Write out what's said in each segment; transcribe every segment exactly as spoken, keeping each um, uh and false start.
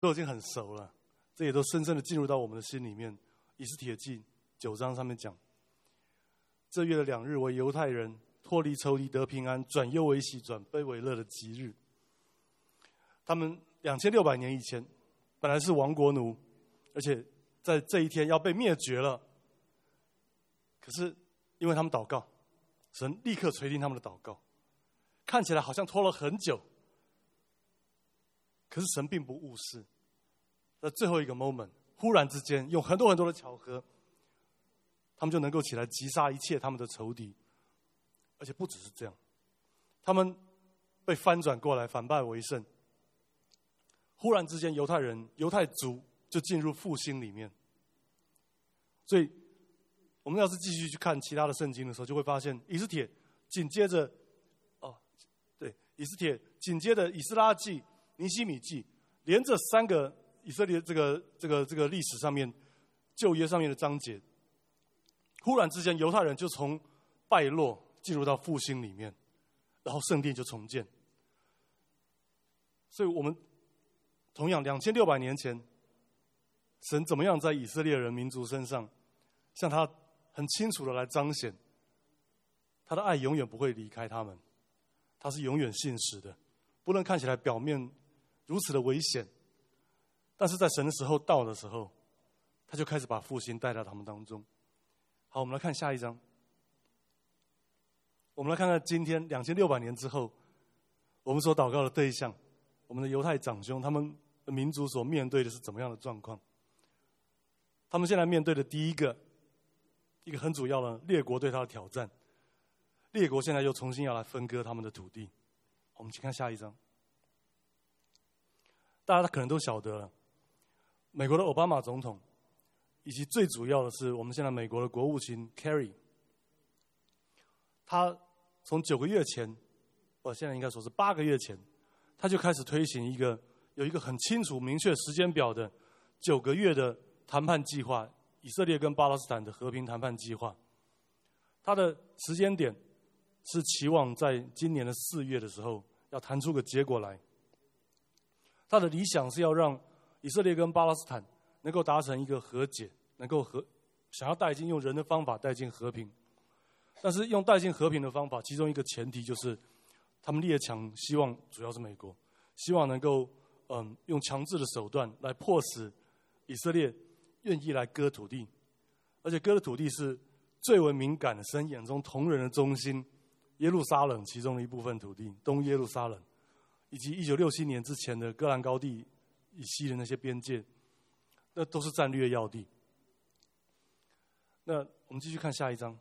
都已经很熟了，这也都深深的进入到我们的心里面。以斯帖记九章上面讲，这月的两日为犹太人脱离仇敌得平安，转忧为喜，转悲为乐的吉日。他们两千六百年以前本来是亡国奴，而且在这一天要被灭绝了。可是因为他们祷告，神立刻垂听他们的祷告，看起来好像拖了很久，可是神并不误事。在最后一个 moment， 忽然之间用很多很多的巧合，他们就能够起来击杀一切他们的仇敌。而且不只是这样，他们被翻转过来，反败为胜。忽然之间犹太人犹太族就进入复兴里面。所以我们要是继续去看其他的圣经的时候，就会发现以斯帖紧接着哦对以斯帖紧接着以斯拉记、尼希米记，连着三个以色列这个这个这个历史上面旧约上面的章节，忽然之间犹太人就从败落进入到复兴里面，然后圣殿就重建。所以我们同样两千六百年前，神怎么样在以色列人民族身上向他很清楚的来彰显他的爱，永远不会离开他们，他是永远信实的。不论看起来表面如此的危险，但是在神的时候到的时候，他就开始把复兴带到他们当中。好，我们来看下一章。我们来看看今天两千六百年之后，我们所祷告的对象，我们的犹太长兄，他们的民族所面对的是怎么样的状况？他们现在面对的第一个一个很主要的列国对他的挑战，列国现在又重新要来分割他们的土地。我们请看下一章。大家可能都晓得了，美国的奥巴马总统，以及最主要的是我们现在美国的国务卿 Kerry， 他从九个月前，我现在应该说是八个月前，他就开始推行一个有一个很清楚明确时间表的九个月的谈判计划，以色列跟巴勒斯坦的和平谈判计划。他的时间点是期望在今年的四月的时候要谈出个结果来。他的理想是要让以色列跟巴勒斯坦能够达成一个和解，能够和想要带进用人的方法带进和平。但是用带进和平的方法，其中一个前提就是他们列强希望，主要是美国，希望能够嗯用强制的手段来迫使以色列愿意来割土地，而且割的土地是最为敏感的，神眼中同人的中心耶路撒冷其中的一部分土地，东耶路撒冷，以及一九六七年之前的戈兰高地以西的那些边界，那都是战略要地。那我们继续看下一章。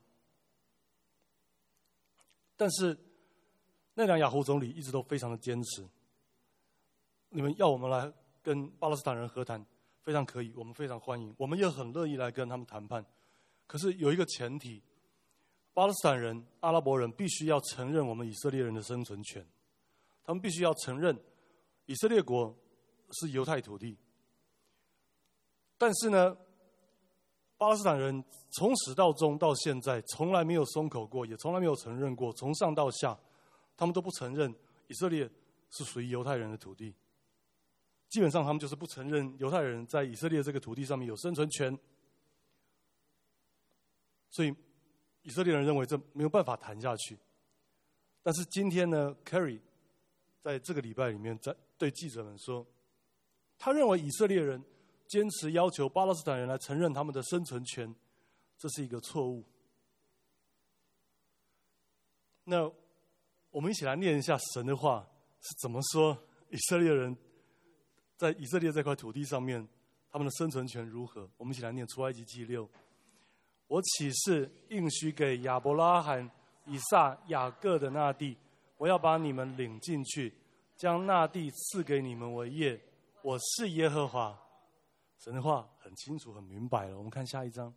但是内塔尼亚胡总理一直都非常的坚持，你们要我们来跟巴勒斯坦人和谈，非常可以，我们非常欢迎，我们也很乐意来跟他们谈判。可是有一个前提，巴勒斯坦人、阿拉伯人必须要承认我们以色列人的生存权，他们必须要承认以色列国是犹太土地。但是呢，巴勒斯坦人从始到终到现在从来没有松口过，也从来没有承认过，从上到下他们都不承认以色列是属于犹太人的土地。基本上他们就是不承认犹太人在以色列这个土地上面有生存权。所以以色列人认为这没有办法谈下去。但是今天呢 Kerry 在这个礼拜里面在对记者们说，他认为以色列人坚持要求巴勒斯坦人来承认他们的生存权，这是一个错误。那我们一起来念一下神的话是怎么说以色列人在以色列这块土地上面他们的生存权如何。我们一起来念出埃及记六。我起誓应许给亚伯拉罕、以撒、雅各的那地，我要把你们领进去，将那地赐给你们为业。我是耶和华。神的话很清楚很明白了。我们看下一章。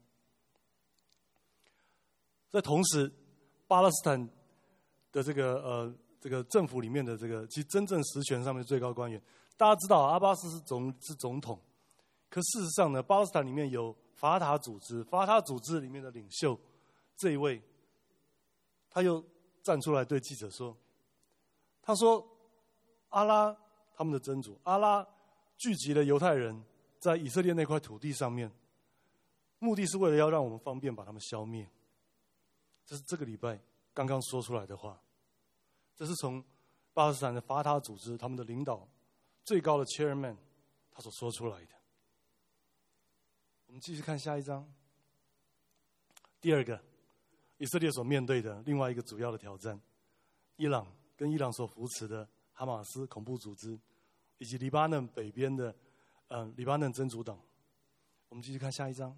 在同时，巴勒斯坦的这个呃这个政府里面的这个其实真正实权上面的最高官员，大家知道阿巴斯是总是总统，可事实上呢，巴勒斯坦里面有法塔组织，法塔组织里面的领袖这一位，他又站出来对记者说，他说阿拉他们的真主阿拉聚集了犹太人在以色列那块土地上面，目的是为了要让我们方便把他们消灭。这是这个礼拜刚刚说出来的话，这是从巴勒斯坦的法塔组织他们的领导最高的 chairman 他所说出来的。我们继续看下一章。第二个，以色列所面对的另外一个主要的挑战，伊朗跟伊朗所扶持的哈马斯恐怖组织，以及黎巴嫩北边的呃黎巴嫩真主党。我们继续看下一章。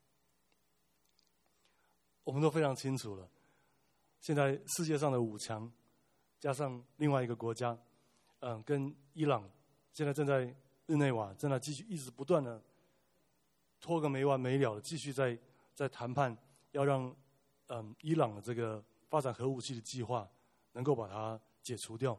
我们都非常清楚了，现在世界上的五强加上另外一个国家，嗯、呃，跟伊朗现在正在日内瓦正在继续一直不断的拖个没完没了的继续在在谈判，要让嗯伊朗的这个发展核武器的计划能够把它解除掉。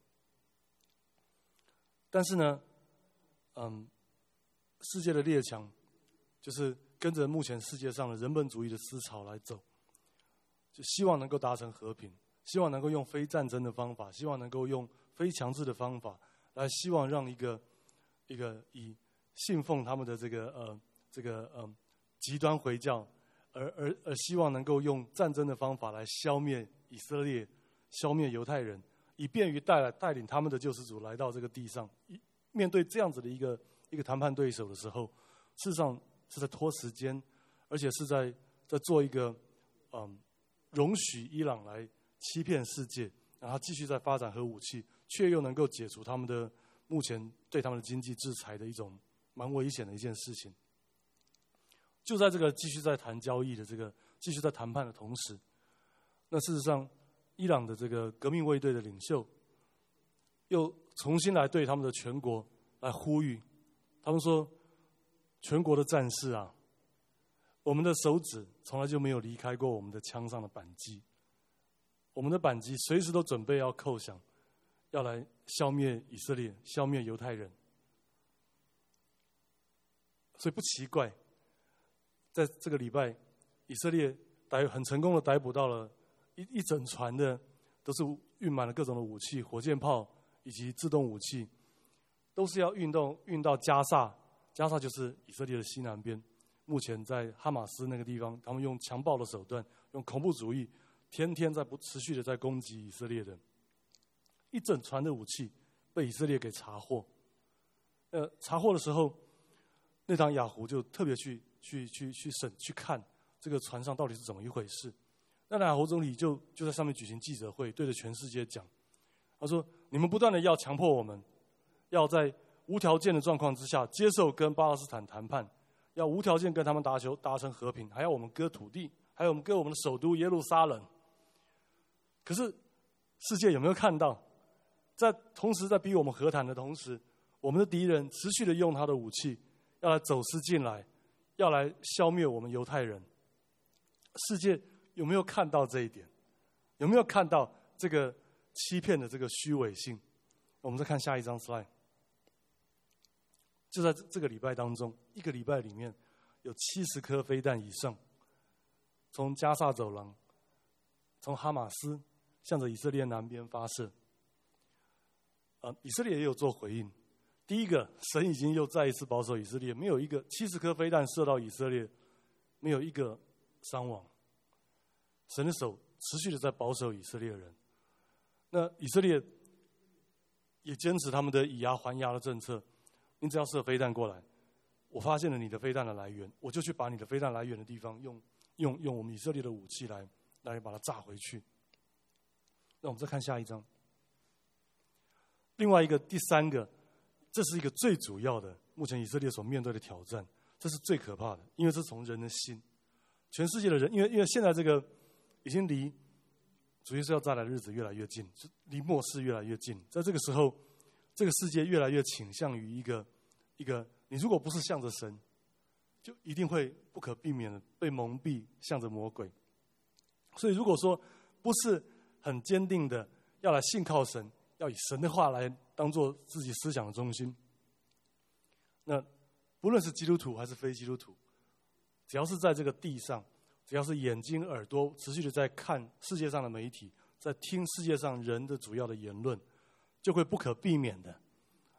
但是呢，嗯，世界的列强就是跟着目前世界上的人本主义的思潮来走，就希望能够达成和平，希望能够用非战争的方法，希望能够用非强制的方法，来希望让一个一个以信奉他们的这个呃这个呃极端回教，而而而希望能够用战争的方法来消灭以色列，消灭犹太人，以便于带来带领他们的救世主来到这个地上。面对这样子的一个一个谈判对手的时候，事实上是在拖时间，而且是在在做一个嗯容许伊朗来欺骗世界，然后继续在发展核武器，却又能够解除他们的目前对他们的经济制裁的一种蛮危险的一件事情。就在这个继续在谈交易的这个继续在谈判的同时，那事实上伊朗的这个革命卫队的领袖又重新来对他们的全国来呼吁，他们说，全国的战士啊，我们的手指从来就没有离开过我们的枪上的扳机，我们的扳机随时都准备要扣响，要来消灭以色列，消灭犹太人。所以不奇怪，在这个礼拜，以色列逮很成功的逮捕到了一一整船的，都是运满了各种的武器，火箭炮以及自动武器，都是要运动运到加萨。加萨就是以色列的西南边，目前在哈马斯那个地方，他们用强暴的手段，用恐怖主义，天天在不持续的在攻击以色列的，一整船的武器被以色列给查获。呃，查获的时候，内塔尼亚胡就特别去去去去审去看这个船上到底是怎么一回事。内塔尼亚胡总理就就在上面举行记者会，对着全世界讲，他说：“你们不断的要强迫我们，要在无条件的状况之下接受跟巴勒斯坦谈判，要无条件跟他们达成达成和平，还要我们割土地，还有我们割我们的首都耶路撒冷。”可是世界有没有看到，在同时在逼我们和谈的同时，我们的敌人持续的用他的武器要来走私进来，要来消灭我们犹太人？世界有没有看到这一点？有没有看到这个欺骗的这个虚伪性？我们再看下一张 slide。就在这个礼拜当中，一个礼拜里面有七十颗飞弹以上，从加萨走廊，从哈马斯向着以色列南边发射。呃，以色列也有做回应。第一个，神已经又再一次保守以色列，没有一个七十颗飞弹射到以色列，没有一个伤亡。神的手持续的在保守以色列人。那以色列也坚持他们的以牙还牙的政策。你只要射飞弹过来，我发现了你的飞弹的来源，我就去把你的飞弹来源的地方用用用我们以色列的武器来来把它炸回去。那我们再看下一章。另外一个第三个，这是一个最主要的，目前以色列所面对的挑战，这是最可怕的，因为这是从人的心，全世界的人，因为因为现在这个已经离主耶稣要再来的日子越来越近，离末世越来越近，在这个时候，这个世界越来越倾向于一个一个，你如果不是向着神，就一定会不可避免的被蒙蔽，向着魔鬼。所以如果说不是很坚定的要来信靠神，要以神的话来当做自己思想的中心，那不论是基督徒还是非基督徒，只要是在这个地上，只要是眼睛耳朵持续的在看世界上的媒体，在听世界上人的主要的言论，就会不可避免的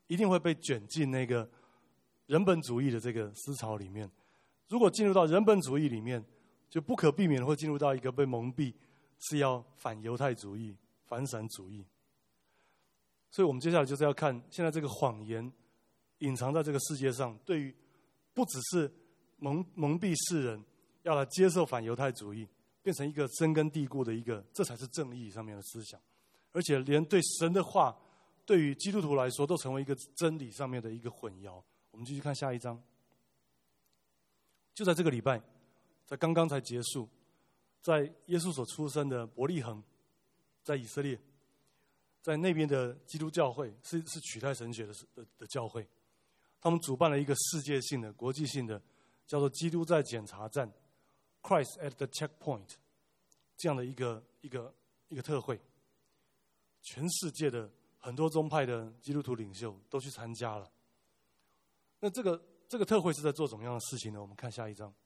一定会被卷进那个人本主义的这个思潮里面。如果进入到人本主义里面，就不可避免会进入到一个被蒙蔽，是要反犹太主义、反闪主义。所以我们接下来就是要看现在这个谎言隐藏在这个世界上，对于不只是蒙蒙蔽世人，要来接受反犹太主义，变成一个深根蒂固的一个，这才是正义上面的思想，而且连对神的话，对于基督徒来说，都成为一个真理上面的一个混淆。我们继续看下一章。就在这个礼拜，在刚刚才结束，在耶稣所出生的伯利恒，在以色列，在那边的基督教会是是取代神学 的, 的, 的教会，他们主办了一个世界性的、国际性的，叫做“基督在检查站 ”（Christ at the Checkpoint） 这样的一个一个一个特会，全世界的很多宗派的基督徒领袖都去参加了。那这个这个特会是在做怎么样的事情呢？我们看下一章。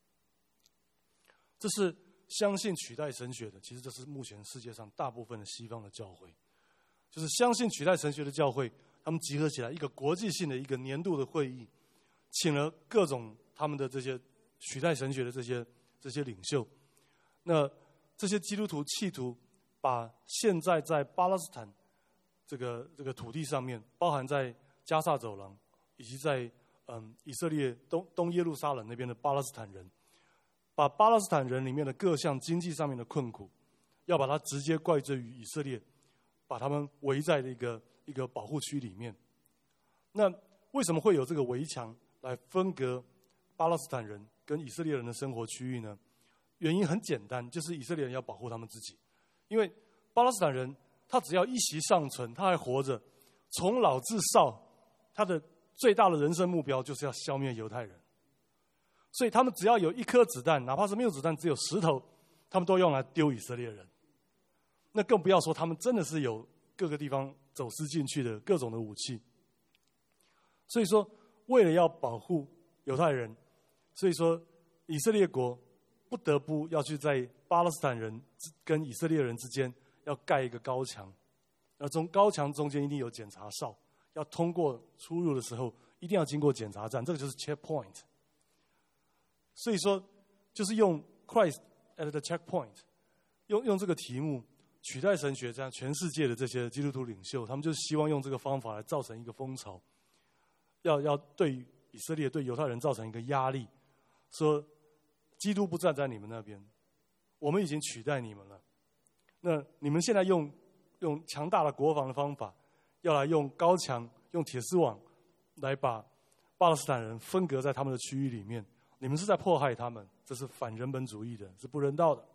这是相信取代神学的，其实这是目前世界上大部分的西方的教会，就是相信取代神学的教会，他们集合起来一个国际性的一个年度的会议，请了各种他们的这些取代神学的这些这些领袖。那这些基督徒企图把现在在巴勒斯坦这个这个土地上面，包含在加萨走廊以及在嗯以色列东东耶路撒冷那边的巴勒斯坦人，把巴勒斯坦人里面的各项经济上面的困苦，要把它直接怪罪于以色列，把他们围在了一个一个保护区里面。那为什么会有这个围墙来分隔巴勒斯坦人跟以色列人的生活区域呢？原因很简单，就是以色列人要保护他们自己，因为巴勒斯坦人他只要一息尚存，他还活着，从老至少，他的最大的人生目标就是要消灭犹太人。所以他们只要有一颗子弹，哪怕是没有子弹，只有石头，他们都用来丢以色列人。那更不要说他们真的是有各个地方走私进去的各种的武器。所以说，为了要保护犹太人，所以说以色列国不得不要去在巴勒斯坦人跟以色列人之间要盖一个高墙，而从高墙中间一定有检查哨，要通过出入的时候一定要经过检查站，这个就是 checkpoint。所以说，就是用 Christ at the checkpoint， 用用这个题目取代神学，这样全世界的这些基督徒领袖，他们就希望用这个方法来造成一个风潮，要要对以色列、对犹太人造成一个压力，说基督不站在你们那边，我们已经取代你们了。那你们现在用用强大的国防的方法，要来用高墙、用铁丝网来把巴勒斯坦人分隔在他们的区域里面。你们是在迫害他们，这是反人本主义的，是不人道的。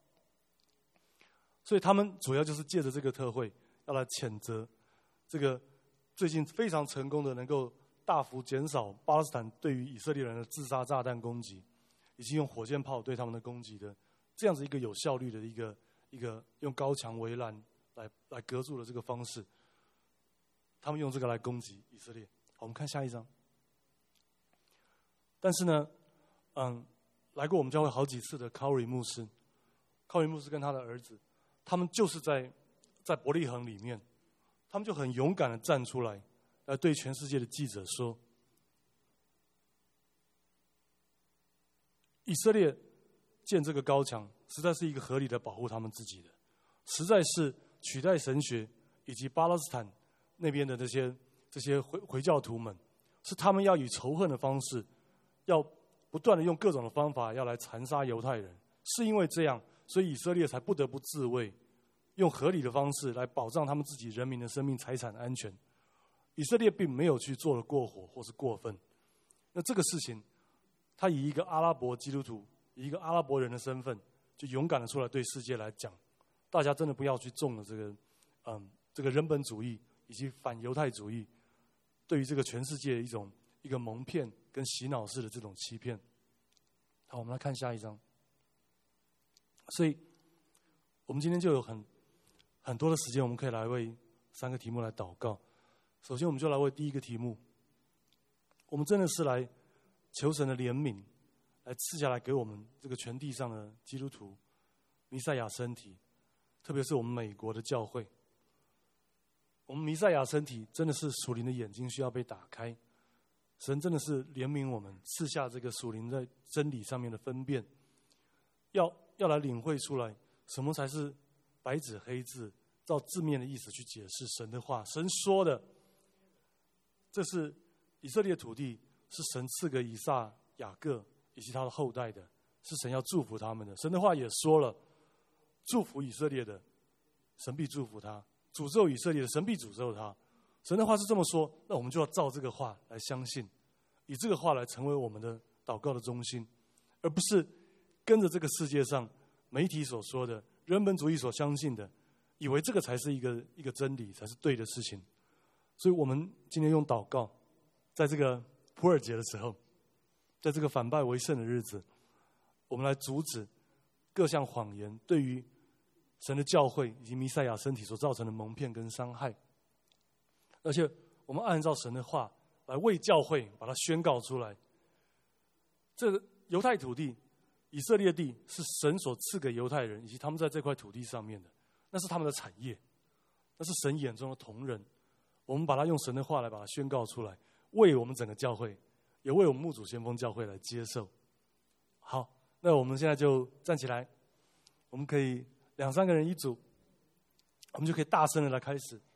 所以他们主要就是借着这个特会，要来谴责这个最近非常成功的能够大幅减少巴勒斯坦对于以色列人的自杀炸弹攻击，以及用火箭炮对他们的攻击的这样子一个有效率的一个一个用高墙围栏来来隔住的这个方式，他们用这个来攻击以色列。好，我们看下一章。但是呢，嗯，来过我们教会好几次的考瑞牧师，考瑞牧师跟他的儿子，他们就是在在伯利恒里面，他们就很勇敢的站出来，来对全世界的记者说，以色列建这个高墙，实在是一个合理的保护他们自己的，实在是取代神学以及巴勒斯坦那边的这些这些回回教徒们，是他们要以仇恨的方式，要不断的用各种的方法要来残杀犹太人，是因为这样，所以以色列才不得不自卫，用合理的方式来保障他们自己人民的生命财产的安全。以色列并没有去做了过火或是过分。那这个事情，他以一个阿拉伯基督徒，以一个阿拉伯人的身份，就勇敢的出来对世界来讲，大家真的不要去中了这个，嗯，这个人本主义以及反犹太主义，对于这个全世界一种一个蒙骗跟洗脑式的这种欺骗。好，我们来看下一章。所以，我们今天就有很很多的时间，我们可以来为三个题目来祷告。首先，我们就来为第一个题目，我们真的是来求神的怜悯，来赐下来给我们这个全地上的基督徒弥赛亚身体，特别是我们美国的教会。 我们弥赛亚身体真的是属灵的眼睛需要被打开，神真的是怜悯我们，赐下这个属灵在真理上面的分辨，要要来领会出来什么才是白纸黑字，照字面的意思去解释神的话。神说的，这是以色列土地，是神赐给以撒、雅各以及他的后代的，是神要祝福他们的。神的话也说了，祝福以色列的，神必祝福他；诅咒以色列的，神必诅咒他。神的话是这么说，那我们就要照这个话来相信，以这个话来成为我们的祷告的中心，而不是跟着这个世界上媒体所说的、人本主义所相信的，以为这个才是一个一个真理，才是对的事情。所以我们今天用祷告，在这个普尔节的时候，在这个反败为胜的日子，我们来阻止各项谎言对于神的教会以及弥赛亚身体所造成的蒙骗跟伤害。而且我们按照神的话来为教会把它宣告出来。这个犹太土地、以色列地是神所赐给犹太人以及他们在这块土地上面的，那是他们的产业，那是神眼中的同人。我们把它用神的话来把它宣告出来，为我们整个教会，也为我们牧主先锋教会来接受。好，那我们现在就站起来，我们可以两三个人一组，我们就可以大声的来开始